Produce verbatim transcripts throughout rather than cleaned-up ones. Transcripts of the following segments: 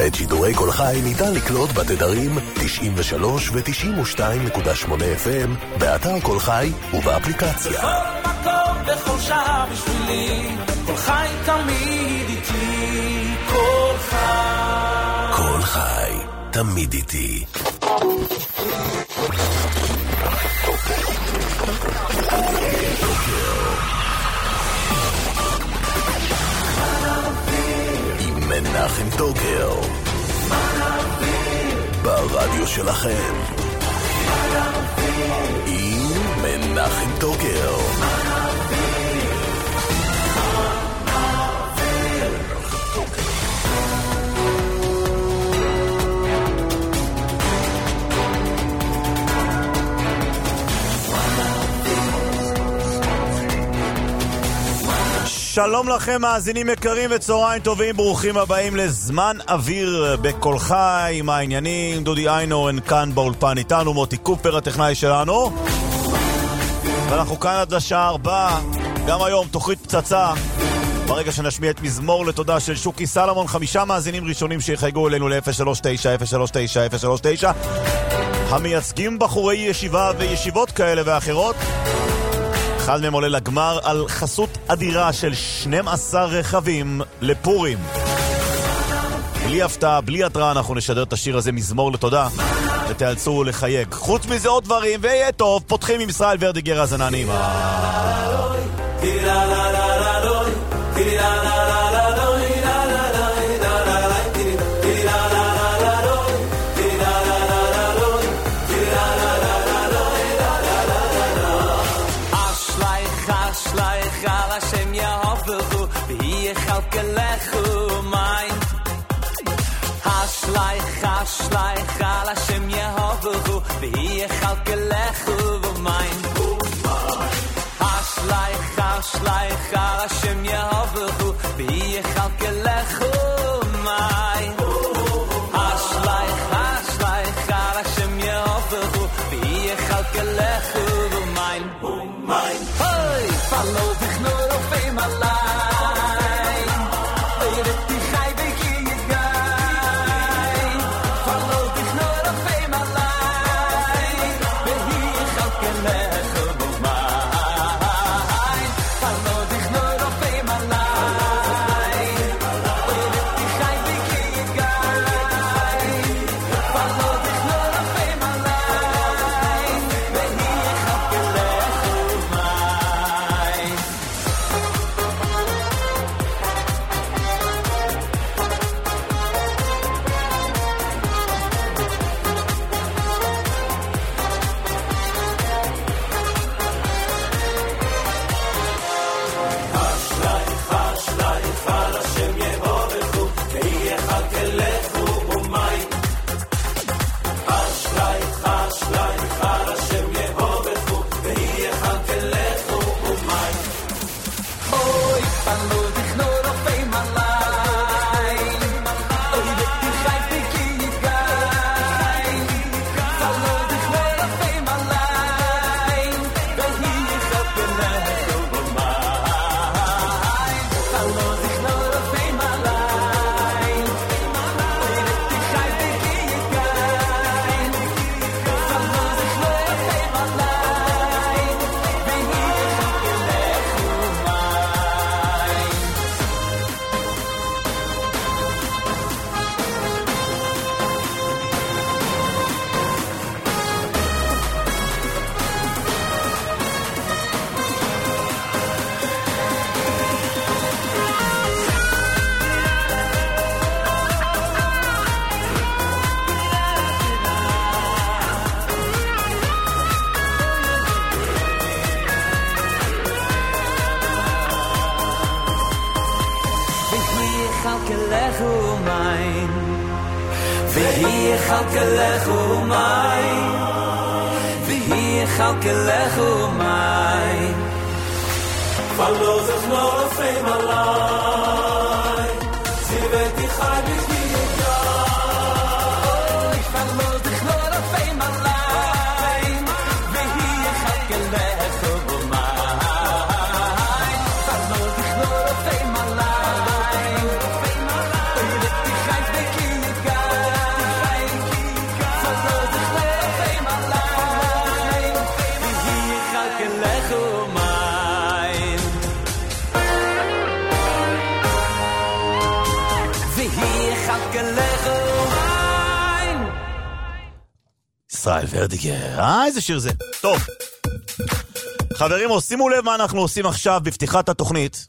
את שידורי כל חי ניתן לקלוט בתדרים תשעים ושלוש ו-תשעים ושתיים נקודה שמונה אף אם באתר כל חי ובאפליקציה. בכל מקום בכל שעה בשבילי, כל חי תמיד איתי, כל חי. כל חי תמיד איתי. עם מנחם טוקר ברדיו שלכם, עם מנחם טוקר. שלום לכם מאזינים יקרים וצהריים טובים, ברוכים הבאים לזמן אוויר בכל חי. עם העניינים, דודי איינורן כאן באולפן איתנו, מוטי קופר הטכנאי שלנו, ואנחנו כאן עד לשעה ארבע. גם היום תוכנית פצצה, ברגע שנשמיע את מזמור לתודה של שוקי סלמון. חמישה מאזינים ראשונים שיחייגו אלינו ל-אפס שלוש תשע אפס שלוש תשע אפס שלוש תשע, המייצגים בחורי ישיבה וישיבות כאלה ואחרות. אחד מהם עולה לגמר על חסות אדירה של שנים עשר רכבים לפורים. בלי הפתעה, בלי התראה, אנחנו נשדר את השיר הזה מזמור לתודה, ותאלצו לחייג. חוץ מזה עוד דברים, ויהיה טוב. פותחים עם ישראל ורדיגר, אז עננים. Haschleich, Haschleich, al Hashem Yehovehu, v'hi echalkelechu v'mayin. Haschleich, Haschleich, al Hashem Yehovehu, v'hi echalkelechu v'mayin. Haschleich, Haschleich, al Hashem Yehovehu, v'hi echalkelechu v'mayin. Hey, follow dich nur auf einmal. יחכה לך ומיין. ישראל ורדיגר, אה, איזה שיר זה. טוב. חברים, שימו לב מה אנחנו עושים עכשיו בפתיחת התוכנית.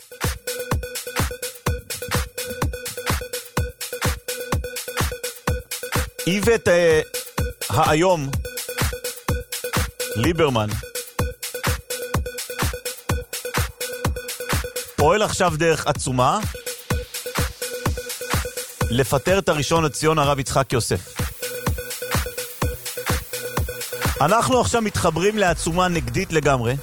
איבט אה, היום ליברמן פועל עכשיו דרך עצומה לפטר את הראשון לציון הרב יצחק יוסף. אנחנו עכשיו מתחברים לעצומה נגדית לגמרי,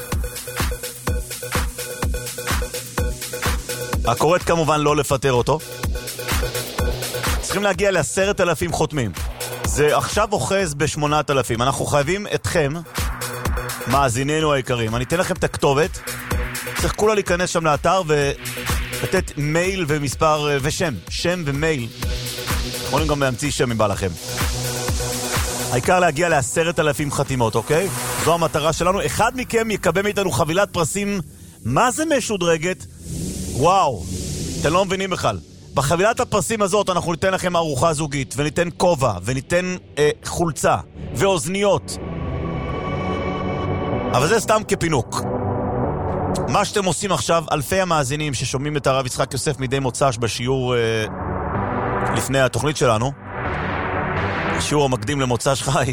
הקוראת כמובן לא לפטר אותו. צריכים להגיע לעשרת אלפים חותמים. זה עכשיו אוחז בשמונת אלפים. אנחנו חייבים אתכם, מאזיננו היקרים. אני אתן לכם את הכתובת. צריך כולה להיכנס שם לאתר ולתת מייל ומספר ושם. שם ומייל. יכולים גם להמציא שם אם בא לכם. העיקר להגיע לעשרת אלפים חתימות, אוקיי? זו המטרה שלנו. אחד מכם יקבל מאיתנו חבילת פרסים. מה זה משודרגת? וואו, אתם לא מבינים בכלל. בחבילת הפרסים הזאת אנחנו ניתן לכם ארוחה זוגית, וניתן כובע, וניתן אה, חולצה, ואוזניות. אבל זה סתם כפינוק. מה שאתם עושים עכשיו, אלפי המאזינים ששומעים את הרב יצחק יוסף מדי מוצ"ש בשיעור אה, לפני התוכנית שלנו, השיעור המקדים למוצ"ש חי.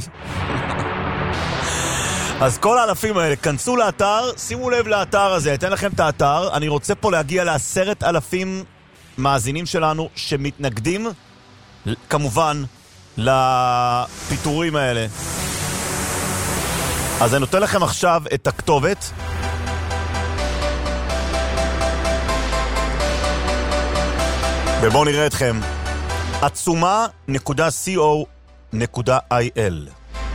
אז כל האלפים האלה, כנסו לאתר, שימו לב לאתר הזה, אתן לכם את האתר. אני רוצה פה להגיע לעשרת אלפים מאזינים שלנו שמתנגדים כמובן לפיטורים האלה. אז אני נותן לכם עכשיו את הכתובת. ובואו נראה אתכם. עצומה נקודה סי או נקודה איי אל.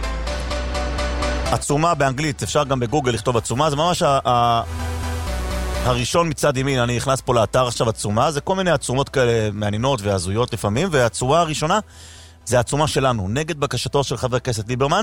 עצומה באנגלית, אפשר גם בגוגל לכתוב עצומה, זה ממש ה... ה... הראשון מצד ימין. אני נכנס פה לאתר עכשיו עצומה, זה כל מיני עצומות כאלה מעניינות והזויות לפעמים, והעצומה הראשונה זה העצומה שלנו, נגד בקשתו של חבר הכנסת ליברמן.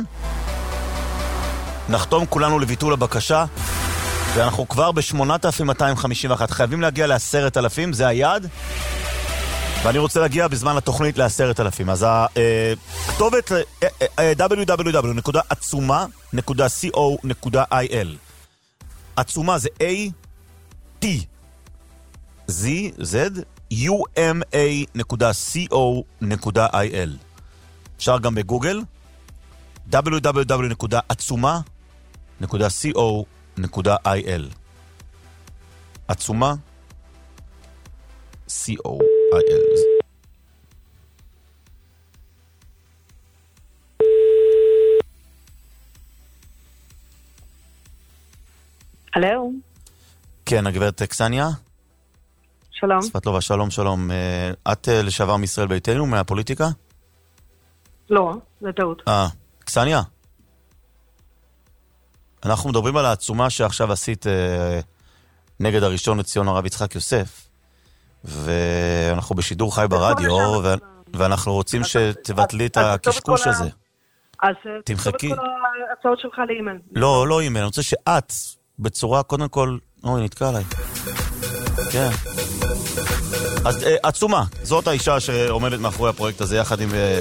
נחתום כולנו לביטול הבקשה, ואנחנו כבר ב-שמונת אלפים מאתיים חמישים ואחת, חייבים להגיע לעשרת אלפים, זה היעד, ואני רוצה להגיע בזמן התוכנית לעשרת אלפים. אז הכתובת דאבליו דאבליו דאבליו נקודה עצומה נקודה סי או נקודה איי אל. עצומה זה A T Z Z U M A נקודה C O נקודה I L. אפשר גם בגוגל דאבליו דאבליו דאבליו נקודה עצומה נקודה סי או נקודה איי אל. עצומה C O I L. הלו. כן, הגברת קסניה? שלום. ספטלובה, שלום, שלום. את לשעבר מישראל ביתנו מהפוליטיקה? לא, זה טעות. אה, קסניה? אנחנו מדברים על העצומה שעכשיו עשית אה, נגד הראשון לציון הרב יצחק יוסף, ואנחנו בשידור חי ברדיו, ו... ואנחנו רוצים שתבטלי את הקשקוש הזה. אז תמחקי. כל ההצעות שלך לאימייל. לא, לא אימייל, אני רוצה שאת, בצורה, קודם כל, אוי, נתקע עליי. כן. אז אה, עצומה, זאת האישה שעומדת מאחורי הפרויקט הזה, יחד עם אה,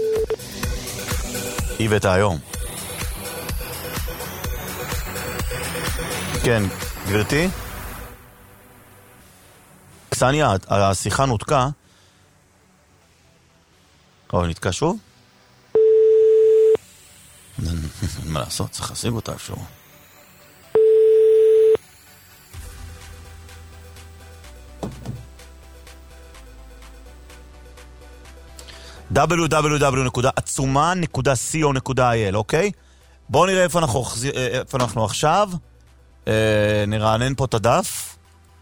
איבט היום. כן, גברתי? קסניה, השיחה נותקה. אוי, נתקע שוב? מה לעשות? צריך להשיג אותה אפשר. דאבליו דאבליו דאבליו נקודה עצומה נקודה סי או נקודה איי אל, אוקיי? בואו נראה איפה אנחנו, איפה אנחנו עכשיו. אה, נרענן פה את הדף.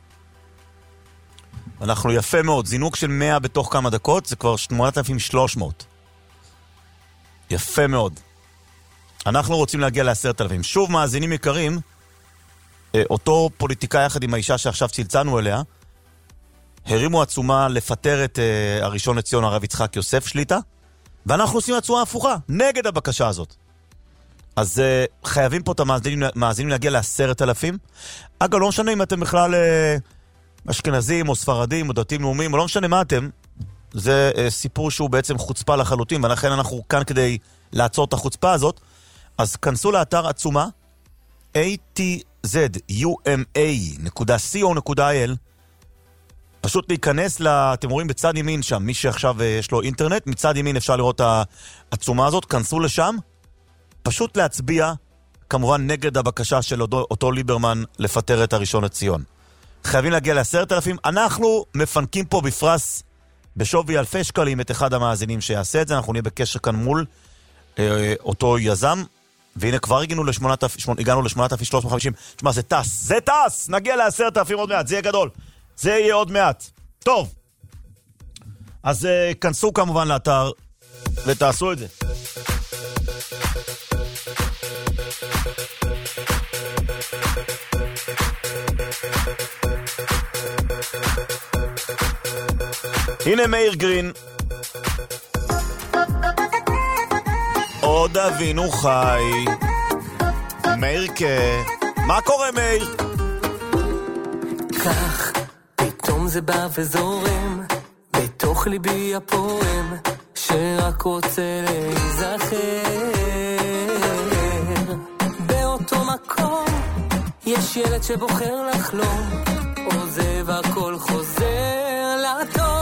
אנחנו יפה מאוד, זינוק של מאה בתוך כמה דקות, זה כבר שמונת אלפים ושלוש מאות. יפה מאוד. אנחנו רוצים להגיע לעשרת אלפים. שוב, מאזינים יקרים, אותו פוליטיקאי יחד עם האישה שעכשיו צלצלנו אליה, הרימו עצומה לפטר את uh, הראשון לציון הרב יצחק יוסף שליטה, ואנחנו עושים עצומה הפוכה, נגד הבקשה הזאת. אז uh, חייבים פה את המאזינים, המאזינים להגיע לעשרת אלפים. אגב, לא משנה אם אתם בכלל uh, אשכנזים או ספרדים או דתיים לאומיים, או לא משנה מה אתם, זה סיפור שהוא בעצם חוצפה לחלוטין, ולכן אנחנו כאן כדי לעצור את החוצפה הזאת. אז כנסו לאתר עצומה, איי טי זד יו אם איי נקודה סי או נקודה איי אל, פשוט להיכנס, אתם רואים בצד ימין שם, מי שעכשיו יש לו אינטרנט, מצד ימין אפשר לראות את העצומה הזאת, כנסו לשם, פשוט להצביע, כמובן נגד הבקשה של אותו, אותו ליברמן לפטר את הראשון לציון. חייבים להגיע לעשרת אלפים, אנחנו מפנקים פה בפרס בשווי אלפי שקלים את אחד המאזינים שיעשה את זה, אנחנו נהיה בקשר כאן מול אה, אותו יזם, והנה כבר הגענו ל-שמונת אלפים שלוש מאות וחמישים, תשמע זה טס, זה טס, נגיע לעשרת אלפים עוד מעט, זה יהיה גדול, זה יהיה עוד מעט. טוב, אז אה, כנסו כמובן לאתר ותעשו את זה. הנה מאיר גרין, עוד אבינו חי, מאיר כה, מה קורה מאיר? כך, פתאום זה בא וזורם, בתוך ליבי הפועם, שרק רוצה להיזכר. באותו מקום, יש ילד שבוחר לחלום, עוזב הכל חוזר לטוב.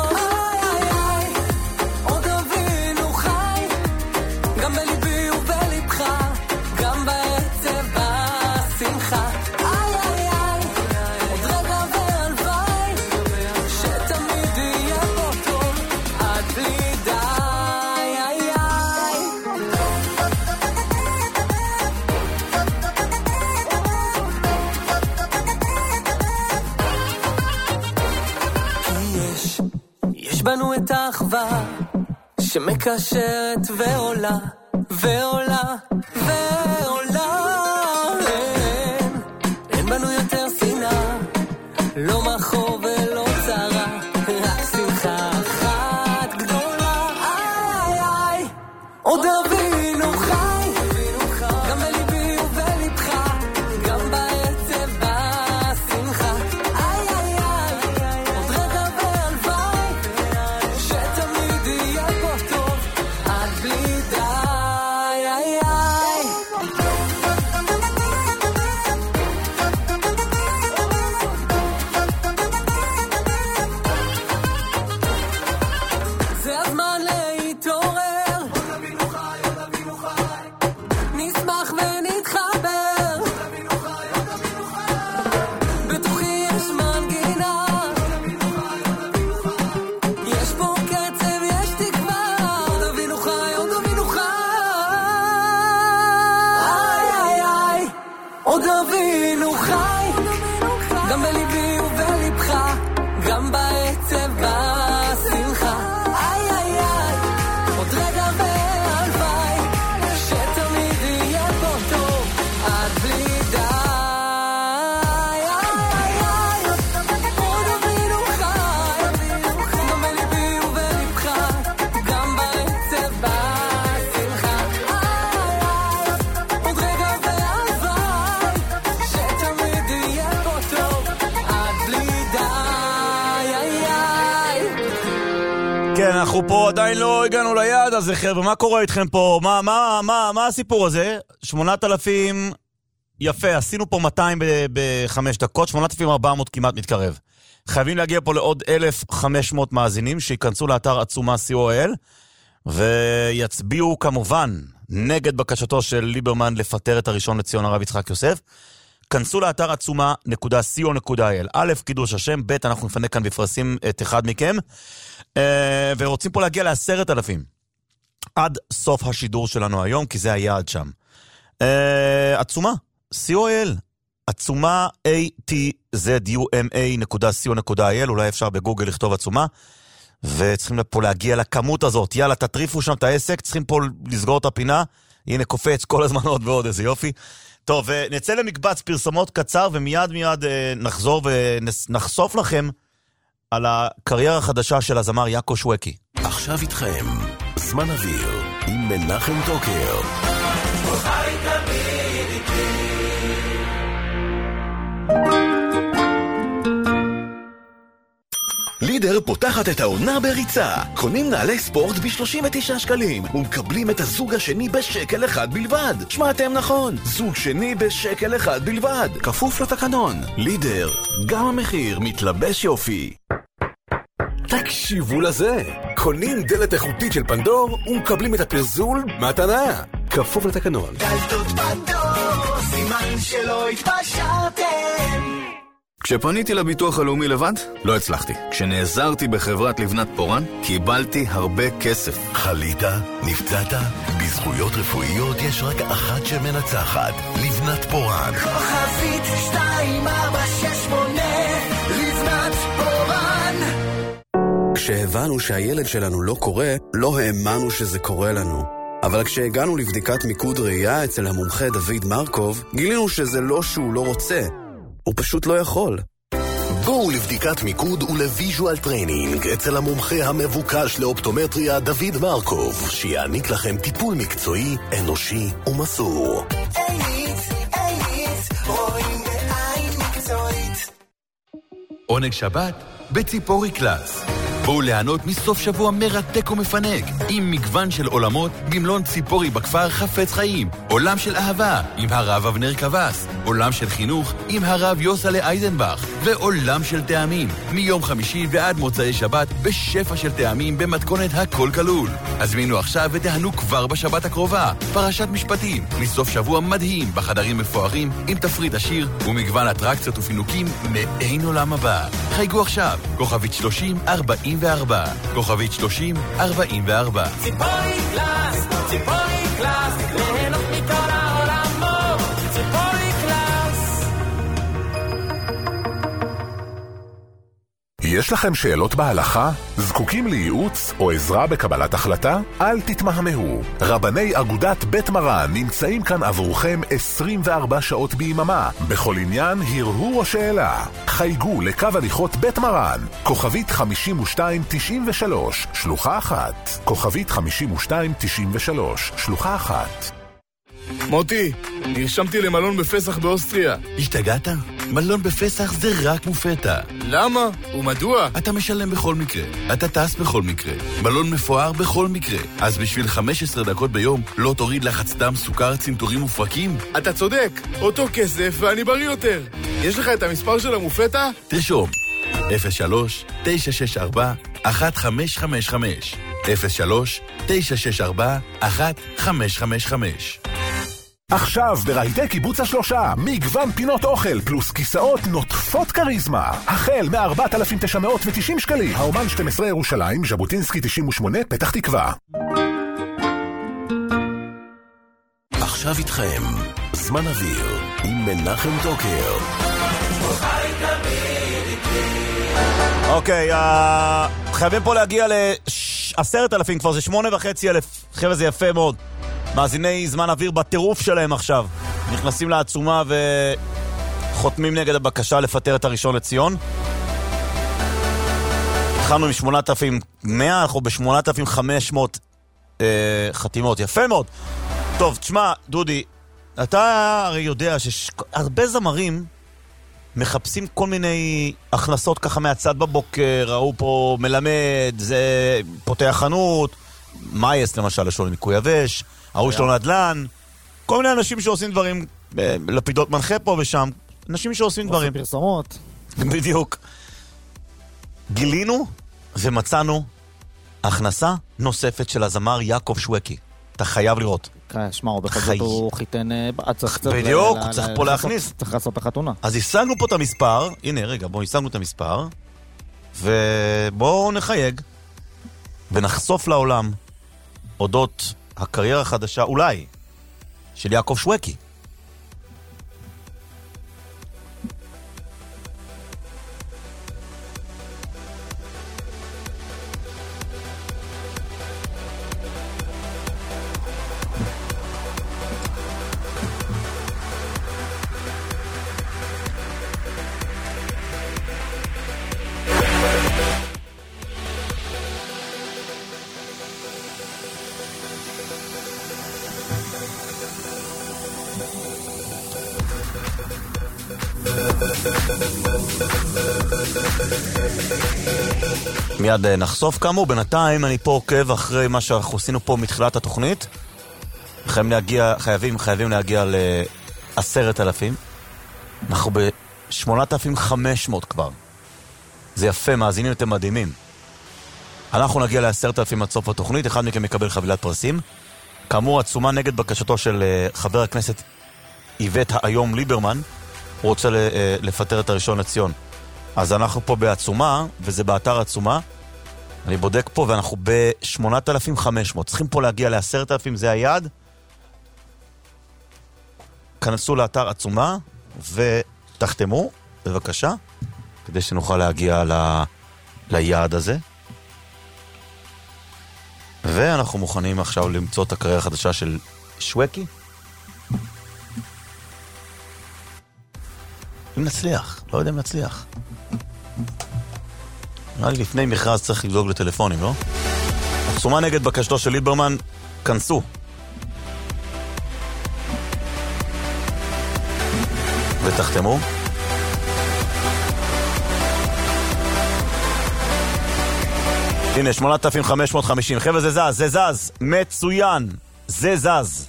בנו את האחווה שמקשרת ועולה ועולה ועולה, אין, אין בנו יותר שנאה, לא מחור ולא צרה, רק שמחה אחת גדולה. איי איי, עוד אבינו חי, גם בליבי ובלבך, גם בעצב בשמחה. איי איי איי, עוד רגע והלוואי שתמיד יהיה פה טוב עד בלי די. איי איי, זה הזמן להתעורר, נשמח ונתחבר, בתוכי יש מנגינה, יש פה קצב, יש תקווה, עוד אבינו חי, עוד אבינו חי. איי איי איי, עוד אבינו חי, גם בליבי ובלבך, גם בעצב בשמחה. איי איי איי, עוד רגע והלוואי שתמיד יהיה פה טוב עד בלי די. איי איי איי, עוד אבינו חי, גם בליבי ובלבך, גם בעצב בשמחה. איי איי, עוד רגע והלוואי שתמיד יהיה פה טוב עד בלי די. איי איי. כן, אנחנו פה עדיין לא הגענו ליעד הזה, חבר'ה, מה קורה איתכם פה? מה, מה, מה, מה הסיפור הזה? שמונת אלפים, יפה, עשינו פה מאתיים ב- בחמש דקות, שמונת אלפים ארבע מאות כמעט מתקרב. חייבים להגיע פה לעוד אלף וחמש מאות מאזינים שיכנסו לאתר עצומה סי או אל, ויצביעו כמובן נגד בקשתו של ליברמן לפטר את הראשון לציון הרב יצחק יוסף. כנסו לאתר עצומה נקודה סי או נקודה איי אל. א', קידוש השם, ב', אנחנו נפנה כאן בפרסים את אחד מכם, אה, ורוצים פה להגיע לעשרת אלפים עד סוף השידור שלנו היום, כי זה היעד שם. אה, עצומה סי או אל, עצומה איי טי זד יו אם איי נקודה סי או נקודה איי אל, אולי אפשר בגוגל לכתוב עצומה, וצריכים פה להגיע לכמות הזאת. יאללה, תטריפו שם את העסק, צריכים פה לסגור את הפינה. הנה קופץ כל הזמן עוד ועוד, איזה יופי. טוב, נצא למקבץ פרסומות קצר, ומיד מיד נחזור ונחשוף לכם על הקריירה החדשה של הזמר יעקב שווקי. עכשיו איתכם, זמן אוויר עם מנחם טוקר. לידר פותחת את העונה בריצה. קונים נעלי ספורט ב-שלושים ותשעה שקלים, ומקבלים את הזוג השני בשקל אחד בלבד. שמעתם נכון, זוג שני בשקל אחד בלבד. כפוף לתקנון. לידר, גם המחיר מתלבש יופי. תקשיבו לזה, קונים דלת איכותית של פנדור ומקבלים את הפרזול מתנה. כפוף לתקנון. דלתות פנדור, סימן שלא התפשרתם. כשפניתי לביטוח הלאומי לבד, לא הצלחתי. כשנעזרתי בחברת לבנת פורן, קיבלתי הרבה כסף. חלית? נפצעת? בזכויות רפואיות יש רק אחת שמנצחת, לבנת פורן. כוכבית שתיים ארבע שש שמונה, לבנת פורן. כשהבנו שהילד שלנו לא קורא, לא האמנו שזה קורה לנו. אבל כשהגענו לבדיקת מיקוד ראייה אצל המומחה דוד מרקוב, גילינו שזה לא שהוא לא רוצה, הוא פשוט לא יכול. בואו לבדיקת מיקוד ולוויז'ואל טריינינג אצל המומחה המבוקש לאופטומטריה דוד מרקוב, שיעניק לכם טיפול מקצועי, אנושי ומסור. איניץ, איניץ, רואים בעין מקצועית. עונג שבת בציפורי קלאס. בואו ליהנות מסוף שבוע מרתק ומפנק, עם מגוון של עולמות במלון ציפורי בכפר חפץ חיים. עולם של אהבה עם הרב אבנר קבס, עולם של חינוך עם הרב יוסלה אייזנבך, ועולם של טעמים מיום חמישי ועד מוצאי שבת בשפע של טעמים במתכונת הכל כלול. הזמינו עכשיו ותהנו כבר בשבת הקרובה פרשת משפטים, מסוף שבוע מדהים בחדרים מפוארים עם תפריט עשיר ומגוון אטרקציות ופינוקים מעין עולם הבא. חייגו עכשיו, כוכבית שלושים ארבעים וארבע, כוכבית שלושים ארבעים וארבע. ציפורי קלאס, ציפורי קלאס, ליהנות מכל העולמות, ציפורי קלאס. יש לכם שאלות בהלכה? זקוקים לייעוץ או עזרה בקבלת החלטה? אל תתמהמהו. רבני אגודת בית מרן נמצאים כאן עבורכם עשרים וארבע שעות ביממה. בכל עניין, הרהור או שאלה. חייגו לקו הליכות בית מרן. כוכבית חמישים ושתיים תשעים ושלוש, שלוחה אחת. כוכבית חמישים ושתיים תשעים ושלוש, שלוחה אחת. מוטי, נרשמתי למלון בפסח באוסטריה. השתגעת? מלון בפסח זה רק מופתע. למה? ומדוע? אתה משלם בכל מקרה, אתה טס בכל מקרה, מלון מפואר בכל מקרה. אז בשביל חמש עשרה דקות ביום לא תוריד לחץ דם, סוכר, צנתורים ופרקים? אתה צודק, אותו כסף ואני בריא יותר. יש לך את המספר של המופתע? תרשום אפס שלוש תשע שש ארבע אחת חמש חמש חמש, אפס שלוש תשע שש ארבע אחת חמש חמש חמש. עכשיו ברהיטי קיבוץ השלושה, מגוון פינות אוכל פלוס כיסאות נוטפות קריזמה. החל מ-ארבעת אלפים תשע מאות ותשעים שקלים. האומן שתים עשרה ירושלים, ז'בוטינסקי תשעים ושמונה, פתח תקווה. עכשיו איתכם, זמן אוויר עם מנחם טוקר. אוקיי, חייבים פה להגיע לעשרת אלפים, כבר זה שמונה וחצי אלף. חבר'ה, זה יפה מאוד. מאזיני זמן אוויר בטירוף שלהם עכשיו. נכנסים לעצומה וחותמים נגד הבקשה לפטר את הראשון לציון. התחלנו מ-שמונת אלפים מאה, אנחנו ב-שמונת אלפים וחמש מאות אה, חתימות. יפה מאוד. טוב, תשמע, דודי, אתה הרי יודע שהרבה זמרים מחפשים כל מיני הכנסות ככה מהצד בבוקר. ראו פה מלמד, זה פותח חנות, מייס למשל, יש לו ניקוי יבש, ההוא יש לו נדל"ן, כל מיני אנשים שעושים דברים, לפידות מנחה פה ושם, אנשים שעושים דברים. פרסומות. בדיוק. גילינו ומצאנו הכנסה נוספת של הזמר יעקב שווקי. אתה חייב לראות. כן, שמע, הוא בכל זאת הוא חיתן... בדיוק, צריך פה להכניס. צריך לעשות את החתונה. אז השגנו פה את המספר, הנה רגע, בואו השגנו את המספר, ובואו נחייג, ונחשוף לעולם אודות הקריירה החדשה, אולי, של יעקב שווקי. מיד נחשוף כאמור, בינתיים אני פה עוקב אחרי מה שאנחנו עשינו פה מתחילת התוכנית. חייבים להגיע, חייבים, חייבים להגיע לעשרת אלפים. אנחנו ב-שמונת אלפים וחמש מאות כבר. זה יפה, מאזינים, אתם מדהימים. אנחנו נגיע לעשרת אלפים עד סוף התוכנית, אחד מכם יקבל חבילת פרסים. כאמור, עצומה נגד בקשתו של חבר הכנסת איווט היום ליברמן, הוא רוצה לפטר את הראשון לציון. אז אנחנו פה בעצומה, וזה באתר עצומה. אני בודק פה, ואנחנו ב-שמונת אלפים וחמש מאות. צריכים פה להגיע ל-עשרת אלפים, זה היעד. כנסו לאתר עצומה, ותחתמו, בבקשה, כדי שנוכל להגיע ל... ליעד הזה. ואנחנו מוכנים עכשיו למצוא את הקריירה החדשה של שווקי. אם נצליח, לא יודע אם נצליח. נראה לי לפני מכרז צריך לדאוג לטלפונים, לא? עצומה נגד בקשתו של ליברמן, כנסו. ותחתמו. הנה, שמונת אלפים וחמש מאות וחמישים. חבר'ה, זה זז, זה זז. מצוין. זה זז.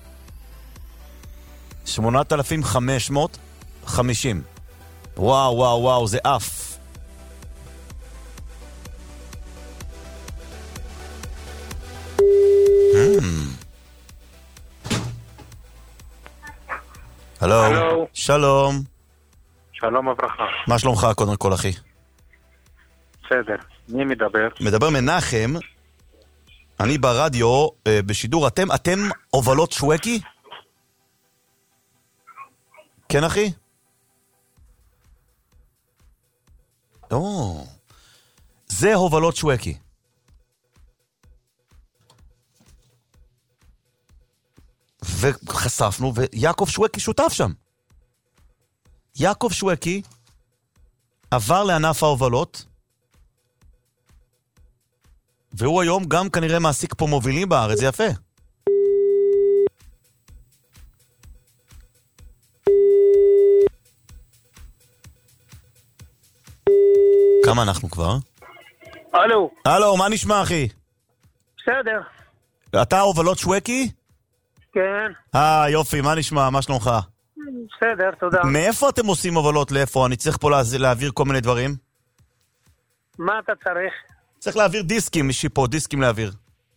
שמונת אלפים וחמש מאות וחמישים. וואו, וואו, וואו, זה אף. הלו. שלום. שלום וברכה. מה שלומך קודם כל, אחי? בסדר. מי מדבר? מדבר מנחם. אני ברדיו, בשידור. אתם, אתם הובלות שווקי? כן, אחי? או, זה הובלות שווקי. וחשפנו, ויעקב שווקי שותף שם. יעקב שווקי עבר לענף ההובלות, והוא היום גם כנראה מעסיק פה מובילים בארץ, זה יפה. כמה אנחנו כבר? אלו. אלו, מה נשמע, אחי? בסדר. אתה הובלות שווקי? כן. אה, יופי, מה נשמע? מה שלומך? בסדר, תודה. מאיפה אתם עושים הובלות לאיפה? אני צריך פה להעביר כל מיני דברים. מה אתה צריך? צריך להעביר דיסקים, מישהי פה, דיסקים להעביר.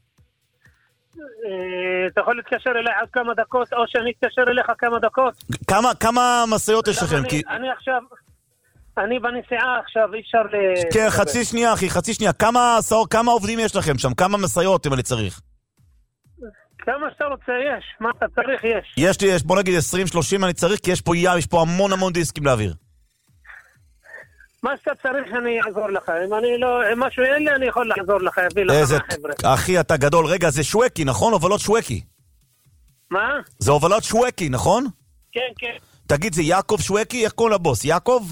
אתה יכול להתקשר אליי עד כמה דקות, או שאני אתקשר אליך כמה דקות? כמה, כמה מסעיות יש לכם? אני, כי... אני עכשיו, אני בנסיעה עכשיו, אי אפשר ל... כן, חצי שנייה, אחי, חצי שנייה. כמה, כמה עובדים יש לכם שם? כמה מסעיות אם אני צריך? כמה שאתה רוצה יש, מה אתה צריך יש. יש לי, יש, בוא נגיד עשרים שלושים אני צריך, כי יש פה ים, יש פה המון המון דיסקים להעביר. מה שאתה צריך אני אעזור לך, אם אני לא, אם משהו אין לי אני יכול לעזור לך, אביא לך איזה, מהחבר'ה. אחי אתה גדול, רגע זה שווקי, נכון? הובלות שווקי. מה? זה הובלות שווקי, נכון? כן, כן. תגיד, זה יעקב שווקי? איך קוראים לבוס? יעקב?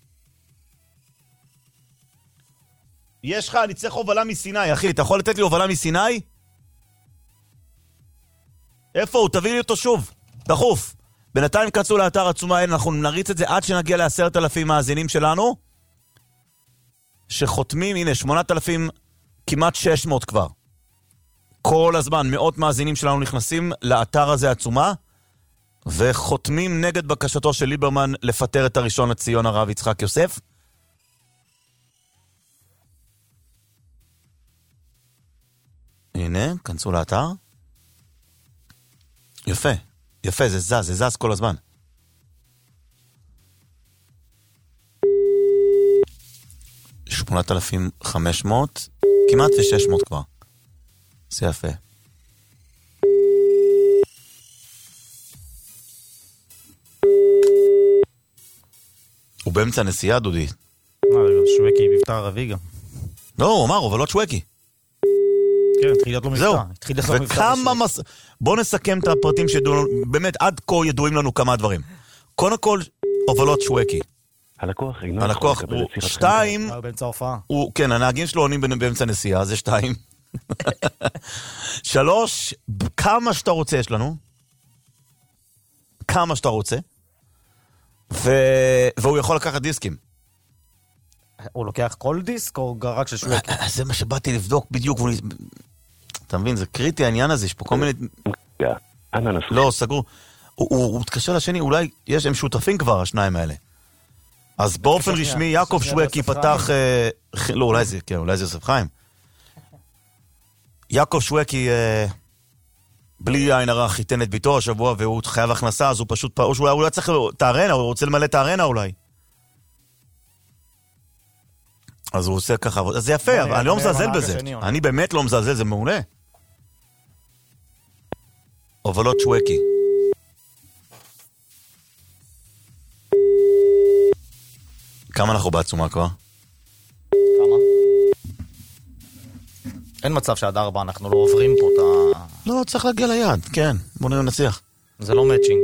יש לך, אני צריך הובלה מסיני, אחי, אתה יכול לתת לי הובלה מסיני? איפה הוא? תביא לי אותו שוב. דחוף. בינתיים קצו לאתר עצומה, אנחנו נריץ את זה עד שנגיע לעשרת אלפים מאזינים שלנו, שחותמים, הנה, שמונת אלפים, כמעט שש מאות כבר. כל הזמן, מאות מאזינים שלנו נכנסים לאתר הזה עצומה, וחותמים נגד בקשתו של ליברמן לפטר את הראשון לציון הרב יצחק יוסף. הנה, כנסו לאתר. יפה, יפה, זה זז, זה זז כל הזמן. שמונת אלפים וחמש מאות, כמעט ו-שש מאות כבר. זה יפה. הוא באמצע נסיעה, דודי. מה, שווקי מבטא ערבי גם. לא, הוא אמר, אבל לא שווקי. כן, התחיל להיות לו מבטא. זהו, וכמה מס... בוא נסכם את הפרטים שידעו, באמת עד כה ידועים לנו כמה דברים. קודם כל, הובלות שווקי. הלקוח אינו הלקוח הוא שתיים, באמצע ההופעה. הוא, כן, הנהגים שלו עונים באמצע נסיעה, זה שתיים. שלוש, כמה שאתה רוצה יש לנו. כמה שאתה רוצה. ו... והוא יכול לקחת דיסקים. הוא לוקח כל דיסק או רק של שווקי? זה מה שבאתי לבדוק בדיוק. אתה מבין, זה קריטי העניין הזה, יש פה כל מיני... לא, סגרו. הוא התקשר לשני, אולי יש, הם שותפים כבר, השניים האלה. אז באופן רשמי, יעקב שווקי פתח... לא, אולי זה, כן, אולי זה יוסף חיים. יעקב שווקי, בלי עין הרע, חיתן את ביתו השבוע, והוא חייב הכנסה, אז הוא פשוט... או שאולי הוא לא צריך את הארנה, הוא רוצה למלא את הארנה אולי. אז הוא עושה ככה, אז זה יפה, אבל אני לא מזלזל בזה. אני באמת לא מזלזל, זה מעולה. הובלות שווקי. כמה אנחנו בעצומה כבר? כמה? אין מצב שעד ארבע אנחנו לא עוברים פה את ה... לא, צריך להגיע ליד, כן. בוא ננצח. זה לא מאצ'ינג.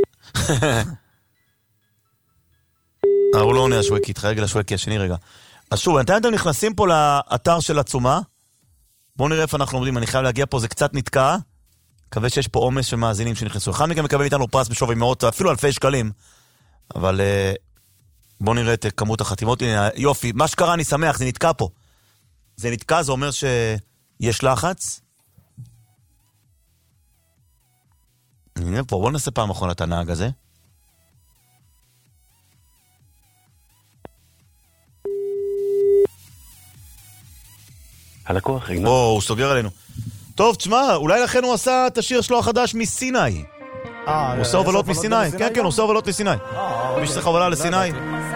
הוא לא עונה השווקי, תחייג לשווקי השני רגע. אז שוב, אתם אתם נכנסים פה לאתר של עצומה. בואו נראה איפה אנחנו עומדים. אני חייב להגיע פה, זה קצת נתקע. מקווה שיש פה עומס של מאזינים שנכנסו. אחד מכם מקבל איתנו פרס בשווי מאות, אפילו אלפי שקלים. אבל בואו נראה את כמות החתימות. יופי, מה שקרה אני שמח, זה נתקע פה. זה נתקע, זה אומר שיש לחץ. הנה פה, בואו נעשה פעם אחרונה את הנהג הזה. הלקוח אינו. או, הוא סוגר עלינו. טוב, תשמע, אולי לכן הוא עשה את השיר שלו החדש מסיני. הוא עושה הובלות מסיני. כן, כן, הוא עושה הובלות מסיני. מי שצריך הובלה לסיני.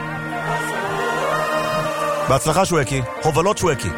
בהצלחה שווקי. הובלות שווקי.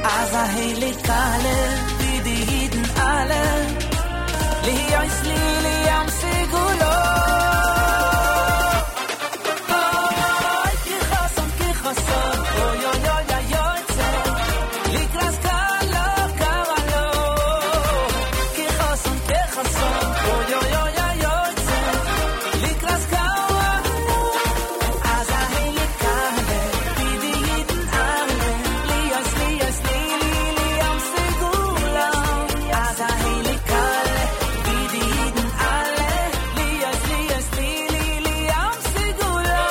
אז ההילי קלה בידי הידן אלה לי אצלי לי ים סיגולו אוי כחסון כחסון אוי אוי אוי אוי יוצא לי קלס קלה קרלו כחסון כחסון אוי אוי אוי אוי יוצא לי קלס קרלו אז ההילי קלה בידי הידן אלה לי אצלי אצלי לי לי ים סיגולו אז ההילי קלה בידי הידן אלה לי אצלי אצלי לי לי ים סיגולו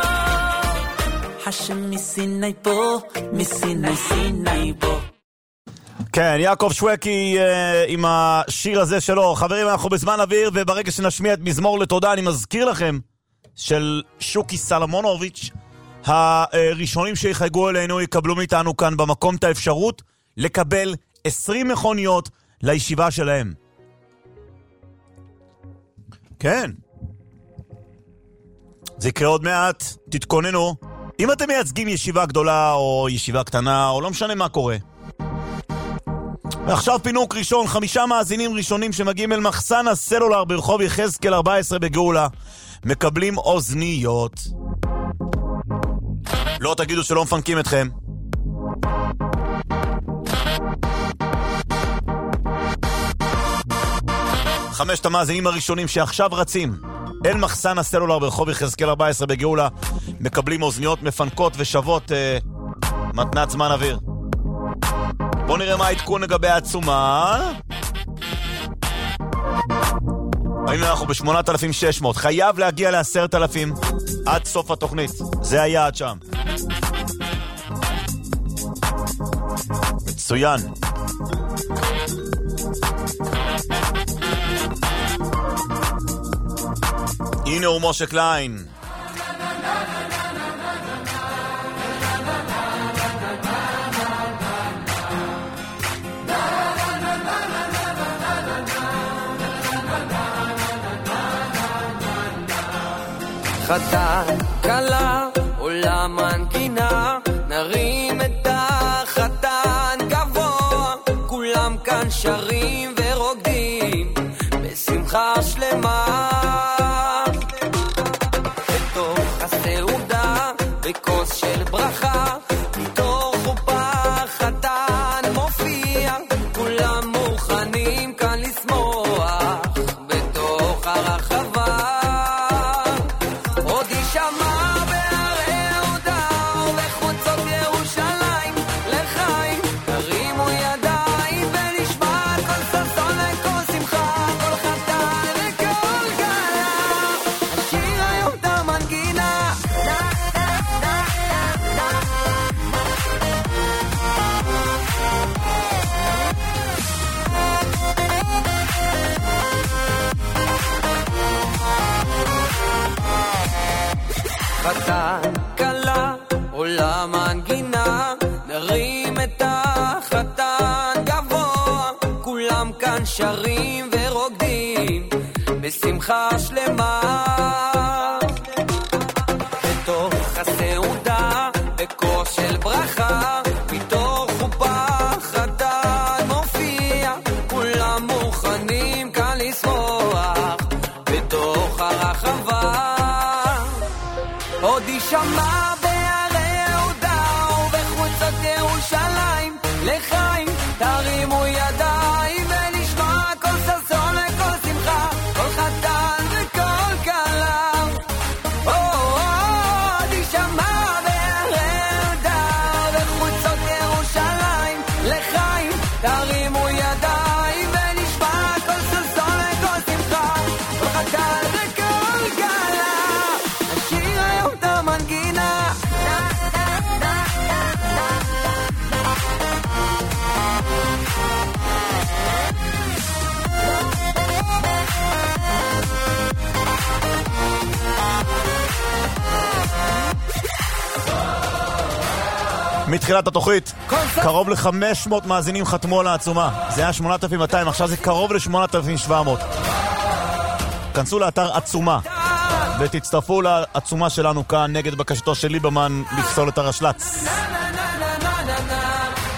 השם מסיני פה מסיני סיני פה כן, יעקב שווקי אה, עם השיר הזה שלו. חברים, אנחנו בזמן אוויר, וברגע שנשמיע את מזמור לתודה, אני מזכיר לכם של שוקי סלמונוביץ', הראשונים שיחגגו אלינו יקבלו מאיתנו כאן במקום את האפשרות לקבל עשרים מכוניות לישיבה שלהם. כן. זה יקרה עוד מעט, תתכוננו. אם אתם מייצגים ישיבה גדולה או ישיבה קטנה, או לא משנה מה קורה. ועכשיו פינוק ראשון, חמישה מאזינים ראשונים שמגיעים אל מחסן הסלולר ברחוב יחזקאל ארבע עשרה בגאולה מקבלים אוזניות. לא תגידו שלא מפנקים אתכם. חמשת המאזינים הראשונים שעכשיו רצים אל מחסן הסלולר ברחוב יחזקאל ארבע עשרה בגאולה מקבלים אוזניות מפנקות ושוות אה, מתנת זמן אוויר. בואו נראה מה העדכון לגבי העצומה. היינו אנחנו ב-שמונת אלפים ושש מאות. חייב להגיע ל-עשרת אלפים עד סוף התוכנית. זה היעד שם. מצוין. הנה הוא משה קליין. חתן, קלה, עולה מנגינה, נרים את החתן גבוה, כולם כאן שרים ורוקדים, בשמחה שלמה. בתוך הסעודה, בכוס של ברכה, מתוך חופה חתן מופיע, כולם מוכנים כאן לשמוח, בתוך הרחבה. חתן, קלה, עולה מנגינה, נרים את החתן גבוה, כולם כאן שרים ורוקדים, בשמחה שלמה. בתוך הסעודה, בכוס של ברכה, מתוך חופה חתן מופיע, כולם מוכנים כאן לשמוח, בתוך הרחבה. עוד ישמע בערי יהודה ובחוצות ירושלים לחיים, תרימו ידיים ונשמע כל ששון וכל שמחה, כל חתן וכל כלה. עוד ישמע בערי יהודה ובחוצות ירושלים לחיים, תרימו ידיים ונשמע כל ששון וכל שמחה, כל חתן וכל כלה. השיר היום את המנגינה, מתחילת התוכנית קרוב ל-חמש מאות מאזינים חתמו על העצומה. זה היה שמונת אלפים מאתיים, עכשיו זה קרוב ל-שמונת אלפים ושבע מאות. כנסו לאתר עצומה ותצטרפו לעצומה שלנו כאן נגד בקשתו של ליברמן לפסול את הרשל"צ.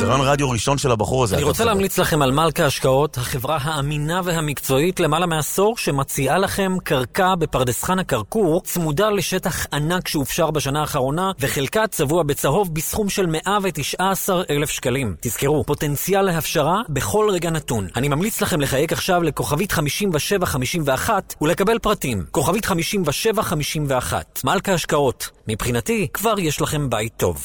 זה רעיון רדיו ראשון של הבחור הזה. אני רוצה להמליץ לכם על מלכה השקעות, החברה האמינה והמקצועית למעלה מעשור, שמציעה לכם קרקע בפרדס חנה כרכור, צמודה לשטח ענק שהופשר בשנה האחרונה, וחלקה צבוע בצהוב בסכום של מאה ותשע עשרה אלף שקלים. תזכרו, פוטנציאל להפשרה בכל רגע נתון. אני ממליץ לכם לחייק עכשיו לכוכבית חמישים ושבע חמישים ואחת ולקבל פרטים. כוכבית חמישים ושבע חמישים ואחת. מלכה השקעות. מבחינתי, כבר יש לכם בית טוב.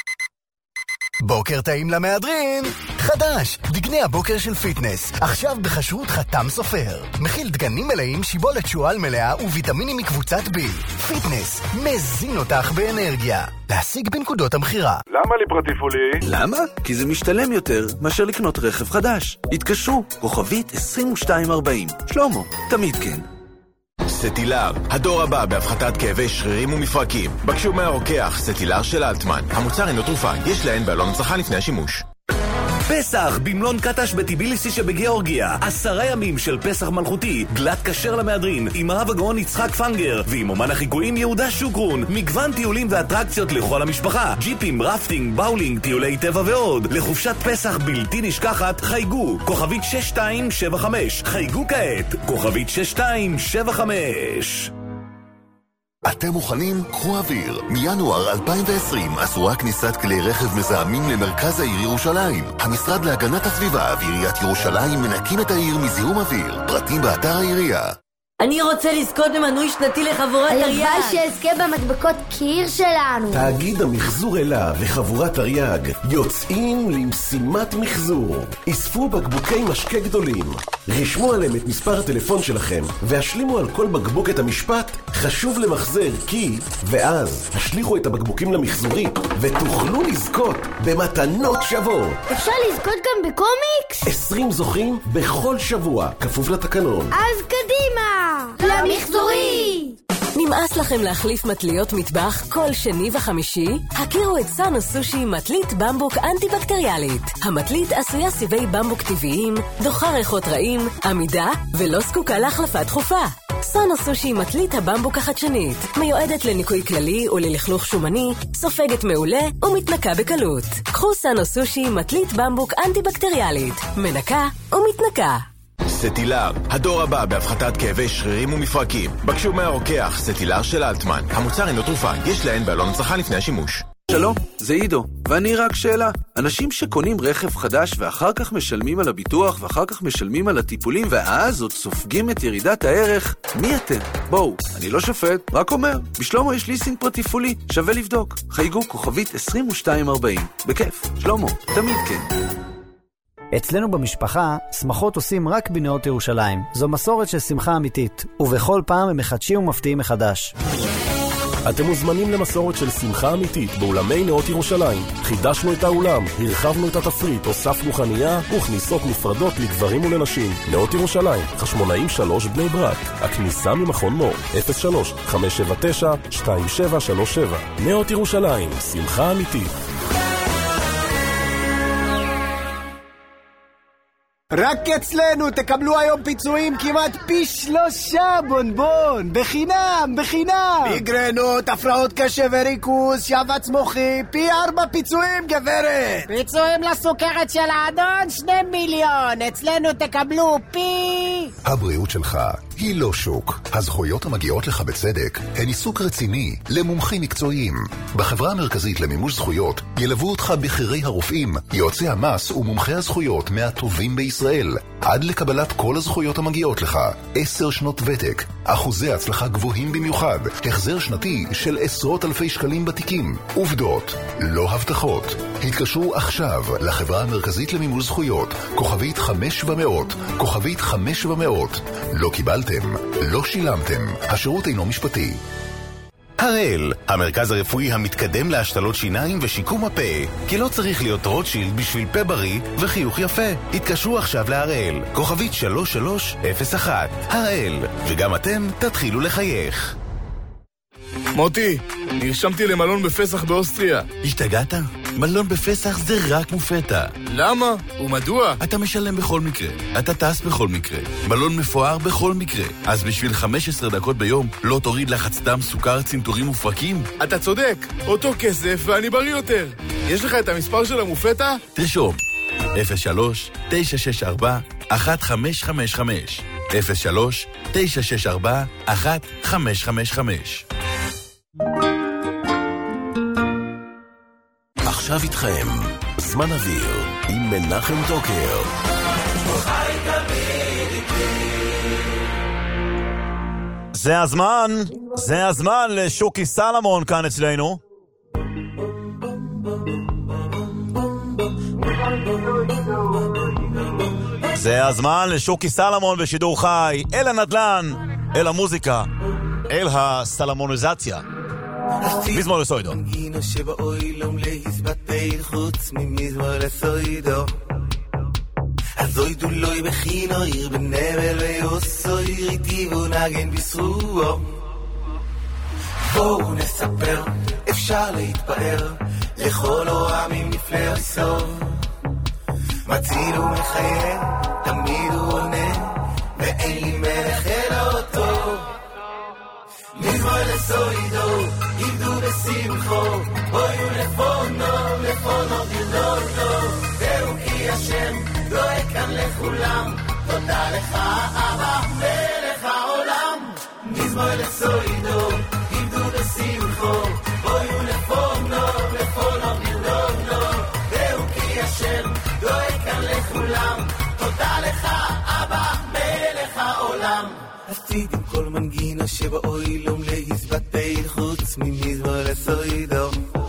בוקר טעים למהדרין! חדש! דגני הבוקר של פיטנס. עכשיו בחשרות חתם סופר. מכיל דגנים מלאים, שיבולת שועל מלאה וויטמינים מקבוצת בי. פיטנס, מזין אותך באנרגיה. להשיג בנקודות המחירה. למה לי פרטיפולי? למה? כי זה משתלם יותר מאשר לקנות רכב חדש. התקשרו, כוכבית עשרים ושתיים ארבעים. שלמה, תמיד כן. סטילר, הדור הבא בהפחתת כאבי שרירים ומפרקים. בקשו מהרוקח סטילר של אלטמן. המוצר אינו תרופה, יש להן בעלון הצלחה לפני השימוש. פסח במלון קטש בטיביליסי שבגיאורגיה. עשרה ימים של פסח מלכותי, גלת כשר למהדרין, עם הרב הגאון יצחק פנגר, ועם אומן החיקויים יהודה שוקרון. מגוון טיולים ואטרקציות לכל המשפחה, ג'יפים, רפטינג, באולינג, טיולי טבע ועוד. לחופשת פסח בלתי נשכחת, חייגו, כוכבית שש שתיים שבע חמש. חייגו כעת, כוכבית שש שתיים שבע חמש. אתם מוכנים? קחו אוויר. מינואר אלפיים ועשרים אסורה כניסת כלי רכב מזהמים למרכז העיר ירושלים. המשרד להגנת הסביבה ועיריית ירושלים מנקים את העיר מזיהום אוויר. פרטים באתר העירייה. אני רוצה לזכות במנוי שנתי לחבורת תרי"ג. הלוואי שאזכה במדבקות קיר שלנו. תאגיד המחזור אלה וחבורת תרי"ג יוצאים למשימת מחזור. אספו בקבוקי משקה גדולים, רשמו עליהם את מספר הטלפון שלכם והשלימו על כל בקבוק את המשפט חשוב למחזר כי, ואז השליחו את הבקבוקים למחזורי ותוכלו לזכות במתנות שוות. אפשר לזכות גם בקומיקס? עשרים זוכים בכל שבוע, כפוף לתקנון. אז קדימה! למחזורי! נמאס לכם להחליף מטליות מטבח כל שני וחמישי? הכירו את סאנו סושי מטלית במבוק אנטי-בקטריאלית. המטלית עשויה סיבי במבוק טבעיים, דוחה ריחות רעים, עמידה ולא זקוקה להחלפה דחופה. סאנו סושי מטלית הבמבוק החדשנית, מיועדת לניקוי כללי וללכלוך שומני, סופגת מעולה ומתנקה בקלות. קחו סאנו סושי מטלית במבוק אנטי-בקטריאלית, מנקה ומתנקה. סטילר, הדור הבא בהפחתת כאבי שרירים ומפרקים. בקשו מהרוקח סטילר של אלטמן. המוצר אינו תרופה, יש להן בעלון הצלחה לפני השימוש. שלום, זה עידו, ואני רק שאלה. אנשים שקונים רכב חדש ואחר כך משלמים על הביטוח ואחר כך משלמים על הטיפולים ואז עוד סופגים את ירידת הערך, מי אתם? בואו, אני לא שופט, רק אומר, בשלומו יש ליסינג פרטיפולי, שווה לבדוק. חייגו כוכבית עשרים ושתיים ארבעים. בכיף, שלומו, תמיד כן. אצלנו במשפחה, שמחות עושים רק בנאות ירושלים. זו מסורת של שמחה אמיתית, ובכל פעם הם מחדשים ומפתיעים מחדש. אתם מוזמנים למסורת של שמחה אמיתית באולמי נאות ירושלים. חידשנו את האולם, הרחבנו את התפריט, הוספנו חנייה וכניסות נפרדות לגברים ולנשים. נאות ירושלים, חשמונאים שלוש בני ברק. הכניסה ממכון מור, אפס שלוש חמש שבע תשע שתיים שבע שלוש שבע. נאות ירושלים, שמחה אמיתית. רק אצלנו תקבלו היום פיצויים כמעט פי שלושה בונבון, בחינם, בחינם. מיגרנות, הפרעות קשב וריכוז, שבץ מוחי, פי ארבע פיצויים גברת. פיצויים לסוכרת של האדון, שני מיליון, אצלנו תקבלו פי... הבריאות שלך היא לא שוק. הזכויות המגיעות לך בצדק הן עיסוק רציני למומחים מקצועיים. בחברה המרכזית למימוש זכויות ילוו אותך בחירי הרופאים, יועצי המס ומומחי הזכויות מהטובים בישראל. עד לקבלת כל הזכויות המגיעות לך. עשר שנות ותק, אחוזי הצלחה גבוהים במיוחד, החזר שנתי של עשרות אלפי שקלים בתיקים. עובדות, לא הבטחות. התקשרו עכשיו לחברה המרכזית למימוש זכויות, כוכבית חמש ומאות, כוכבית חמש ומאות. לא קיבלתם, לא שילמתם. השירות אינו משפטי. הראל, המרכז הרפואי המתקדם להשתלות שיניים ושיקום הפה, כי לא צריך להיות רוטשילד בשביל פה בריא וחיוך יפה. התקשרו עכשיו להראל, כוכבית שלוש שלוש אפס אחת. הראל, וגם אתם תתחילו לחייך. מוטי, נרשמתי למלון בפסח באוסטריה. השתגעת? מלון בפסח זה רק מופתע. למה? ומדוע? אתה משלם בכל מקרה, אתה טס בכל מקרה, מלון מפואר בכל מקרה. אז בשביל חמש עשרה דקות ביום לא תוריד לחץ דם, סוכר, צנתורים ופרקים? אתה צודק, אותו כסף ואני בריא יותר. יש לך את המספר של המופטה? תרשום, אפס שלוש תשע שש ארבע אחת חמש חמש חמש, אפס שלוש תשע שש ארבע אחת חמש חמש חמש. עכשיו איתכם, זמן אוויר עם מנחם טוקר. זה הזמן, זה הזמן לשוקי סלמון כאן אצלנו. זה הזמן לשוקי סלמון בשידור חי, אל הנדלן, אל המוזיקה, אל הסלמוניזציה. מזמור לסוידו. מנגינה שבאוילום להסבטי חוץ ממזמור לסוידו. אז אוידו לוי בחינו עיר בנבל ויוסו עיר איתי ונגן בזרועו. בואו נספר, אפשר להתפאר לכל העמים נפלא וסוב. מציל ומחיה, תמיד הוא עונה, ואין לי מלך אלא אותו. מזמור לסוידו, עבדו בשמחו, בואו לפונו, לפונו גרדונו. זהו כי השם דואג כאן לכולם, תודה לך אבא מלך העולם. מזמור לסוידו, עבדו בשמחו, בואו לפונו, לפונו גרדונו. זהו כי השם דואג כאן לכולם, תודה לך אבא מלך העולם. עשיתם כל מנגינה שבאוילום להסבטי חוץ ממזמור לסוידו.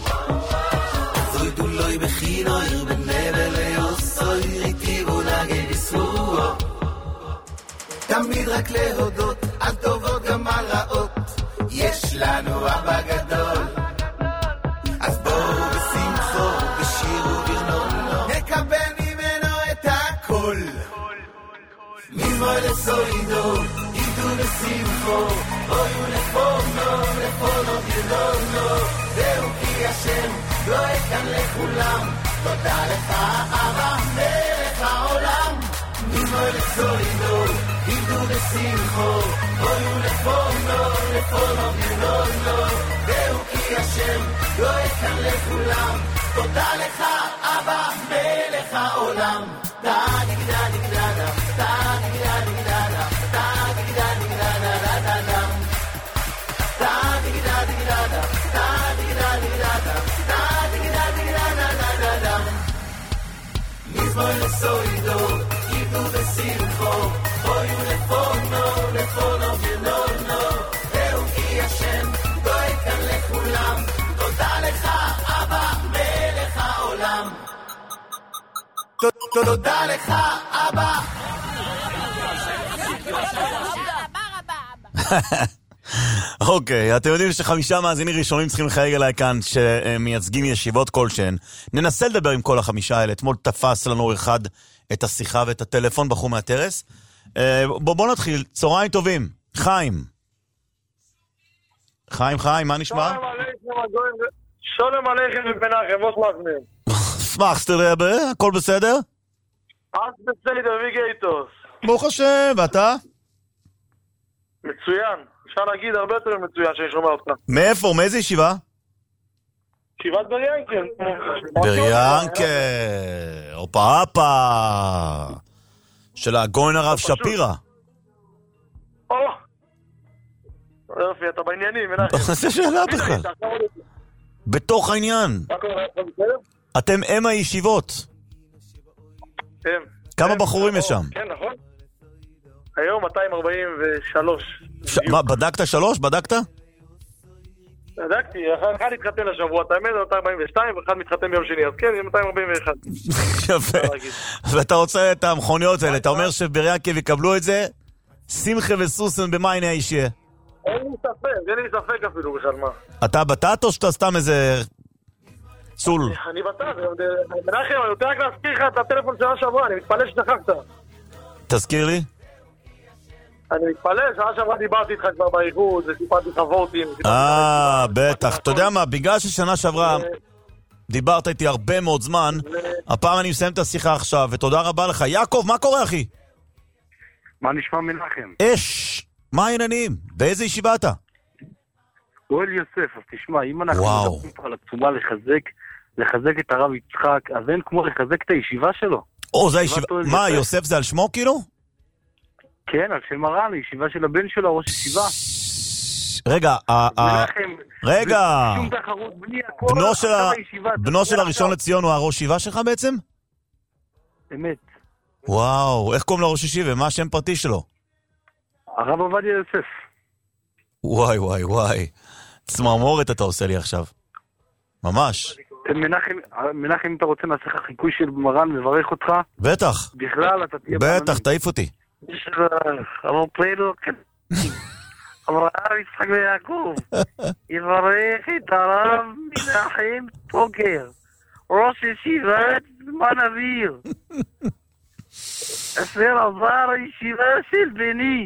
זוידו לוי בחינו עיר בנבל ויוסו עיר איתי ונגן בזרועו. תמיד רק להודות על טובות גם על רעות, יש לנו אבא גדול. אז בואו בשמחו בשיר וברנונו, נקבל ממנו את הכל. מזמור לסוידו, עבדו בשמחו, בואו לפונו, לפונו גרדונו. זהו כי השם דואג כאן לכולם, תודה לך אבא מלך העולם. מזמור לסוידו, עבדו בשמחו, בואו לפונו, לפונו גרדונו. זהו כי השם דואג כאן לכולם, תודה לך אבא מלך העולם. דאדיק דאדיק דאדה, דאדיק דאדיק דאדה, דאדיק דאדיק דאדה דאדה דם. דאדיק דאדיק דאדה, דאדיק דאדיק דאדה, דאדיק דאדיק דאדה דאדה דם. מזמור לסוידו, עבדו בשמחו, בואו לפונו, לפונו גרדונו. זהו כי השם דואג כאן לכולם, תודה לך אבא מלך העולם. תודה לך אבא. אוקיי, אתם יודעים שחמישה מאזינים ראשונים צריכים לחייג אליי כאן שמייצגים ישיבות כלשהן. ננסה לדבר עם כל החמישה האלה. אתמול תפס לנו אחד את השיחה ואת הטלפון בחור מהטרס. בוא, בוא נתחיל. צהריים טובים. חיים. חיים, חיים, מה נשמע? שולם עליכם ובנחם, לא שמחנים. שמח סטרבה, הכל בסדר? אז בסדר, ויגייטוס. ברוך השם, ואתה? מצוין, אפשר להגיד הרבה יותר מצוין שאני שומע אותך. מאיפה? מאיזה ישיבה? ישיבת בריאנקה. בריאנקה, אופה אפה, של הגויין הרב שפירא. או, יופי, אתה בעניינים, מנחם. זה שאלה בכלל. בתוך העניין. אתם אם הישיבות. הם. כמה בחורים יש שם? כן, נכון. היום מאתיים ארבעים ושלוש. מה, בדקת שלוש? בדקת? בדקתי, אחד התחתן לשבוע, אתה האמת, מאתיים ארבעים ושתיים, ואחד מתחתן ביום שני, אז כן, זה מאתיים ארבעים ואחת. יפה. ואתה רוצה את המכוניות האלה, אתה אומר שבריאנקב יקבלו את זה, שמחה וסוסן במיינה אישיה. אין לי ספק, אין לי ספק אפילו בכלל מה. אתה בתת או שאתה סתם איזה צול? אני בתת, מנחם, אני רוצה רק להזכיר לך את הטלפון שנה שעברה, אני מתפלא ששכחת. תזכיר לי? אני מתפלא, שעה שעברה דיברתי איתך כבר באיחוד, וסיפרתי לך וורטים. אה, בטח. אתה יודע מה, בגלל ששנה שעברה דיברת איתי הרבה מאוד זמן, הפעם אני מסיים את השיחה עכשיו, ותודה רבה לך. יעקב, מה קורה, אחי? מה נשמע מנחם? אש! מה העניינים? באיזה ישיבה אתה? אוהל יוסף, אז תשמע, אם אנחנו מדברים פה על עצומה לחזק, לחזק את הרב יצחק, אז אין כמו לחזק את הישיבה שלו. או, זה הישיבה, מה, יוסף זה על שמו כאילו? כן, על שם מרן, הישיבה של הבן שלו, ראש ישיבה. רגע, רגע, בנו של הראשון לציון הוא הראש ישיבה שלך בעצם? אמת. וואו, איך קוראים לו ראש ישיבה? מה השם פרטי שלו? הרב עובדיה יוסף. וואי וואי וואי, צמרמורת אתה עושה לי עכשיו. ממש. מנחם, אם אתה רוצה נעשה לך חיקוי של מרן, מברך אותך. בטח. בכלל אתה תהיה... בטח, תעיף אותי. אבל פרידו, אברהם יצחק ויעקב, יברך את הרב מנחם פוקר, ראש ישיבת זמן אוויר. אשר עבר הישיבה של בני.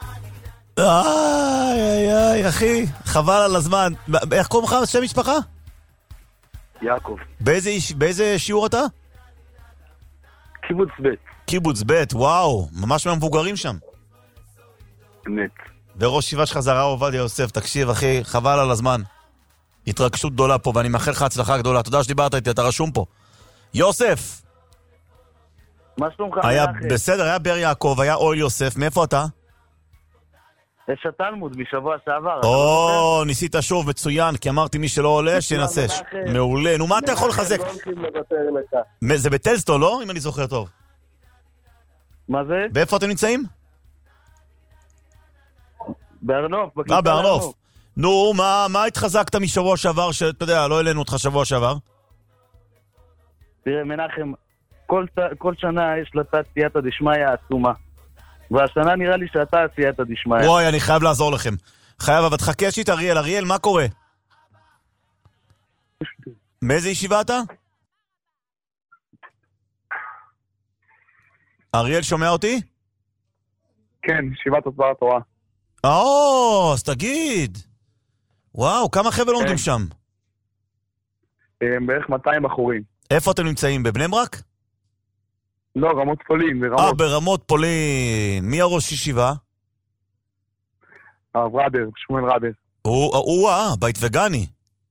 איי איי איי אחי, חבל על הזמן. איך קוראים לך שם משפחה? יעקב. באיזה שיעור אתה? קיבוץ בית. קיבוץ בית, וואו, ממש מהמבוגרים שם. אמת. וראש ישיבה שלך זה הרב עובדיה יוסף. תקשיב אחי, חבל על הזמן. התרגשות גדולה פה, ואני מאחל לך הצלחה גדולה. תודה שדיברת איתי, אתה רשום פה. יוסף! מה שלומך? היה בסדר, היה בר יעקב, היה אוהל יוסף. מאיפה אתה? יש התלמוד משבוע שעבר. או, ניסית שוב, מצוין, כי אמרתי מי שלא עולה, שינסה. מעולה. נו, מה אתה יכול לחזק? זה בטלסטו, לא? אם אני זוכר טוב. מה זה? ואיפה אתם נמצאים? בארנוף. אה, בארנוף. נו, מה, מה התחזקת משבוע שעבר, שאתה יודע, לא העלינו אותך שבוע שעבר? תראה, מנחם, כל, כל שנה יש לתת סייעתא דשמיא עצומה. והשנה נראה לי שאתה סייעתא דשמיא. וואי, אני חייב לעזור לכם. חייב, אבל תחכה שיט אריאל. אריאל, מה קורה? מאיזה ישיבה אתה? אריאל, שומע אותי? כן, ישיבת דבר התורה. או, אז תגיד. וואו, כמה חבל לומדים שם? בערך מאתיים בחורים. איפה אתם נמצאים? בבני ברק? לא, רמות פולין. אה, ברמות פולין. מי הראש ישיבה? הרב רדר, שמואל רדר. הוא, הוא, אה, בית וגני.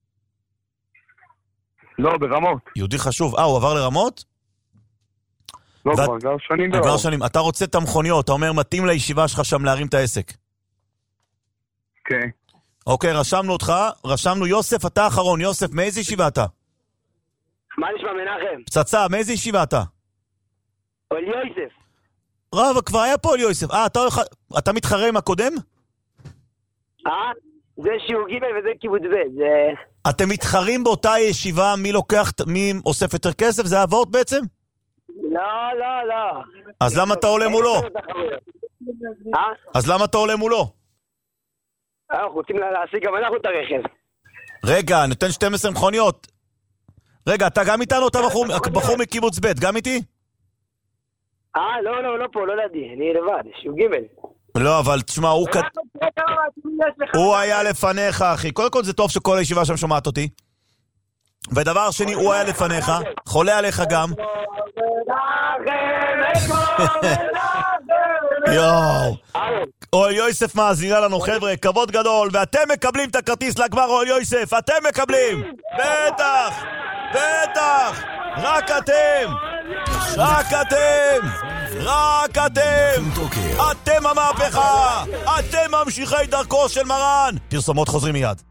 לא, ברמות. יהודי חשוב. אה, הוא עבר לרמות? לא, כבר גר שנים ברמות. גר שנים. אתה רוצה את המכוניות, אתה אומר, מתאים לישיבה שלך שם להרים את העסק. כן. אוקיי, רשמנו אותך, רשמנו יוסף, אתה האחרון. יוסף, מאיזה ישיבה אתה? מה נשמע מנחם? פצצה, מאיזה ישיבה אתה? אוהל יוסף. רב, כבר היה פה אוהל יוסף. אה, אתה, אתה מתחרה עם הקודם? אה? זה שיעור ג' וזה קיבוץ ב'. זה... אתם מתחרים באותה ישיבה, מי לוקח, מי אוסף יותר כסף? זה העברות בעצם? לא, לא, לא. אז למה אתה עולה מולו? אה? אז למה אתה עולה מולו? אנחנו רוצים להשיג גם אנחנו את הרכב. רגע, נותן שתים עשרה מכוניות. רגע, אתה גם איתנו? אתה בחור, בחור מקיבוץ ב', גם איתי? אה, לא, לא, לא פה, לא לידי, אני לבד, שיעור ג'. לא, אבל תשמע, הוא כת... הוא היה לפניך, אחי. קודם כל זה טוב שכל הישיבה שם שומעת אותי. ודבר שני, הוא היה לפניך, חולה עליך גם. יואו. אוהל יוסף מאזינה לנו, חבר'ה, כבוד גדול, ואתם מקבלים את הכרטיס לגמר אוהל יוסף, אתם מקבלים. בטח, בטח, רק אתם, רק אתם, רק אתם, אתם המהפכה, אתם ממשיכי דרכו של מרן. פרסומות חוזרים מיד.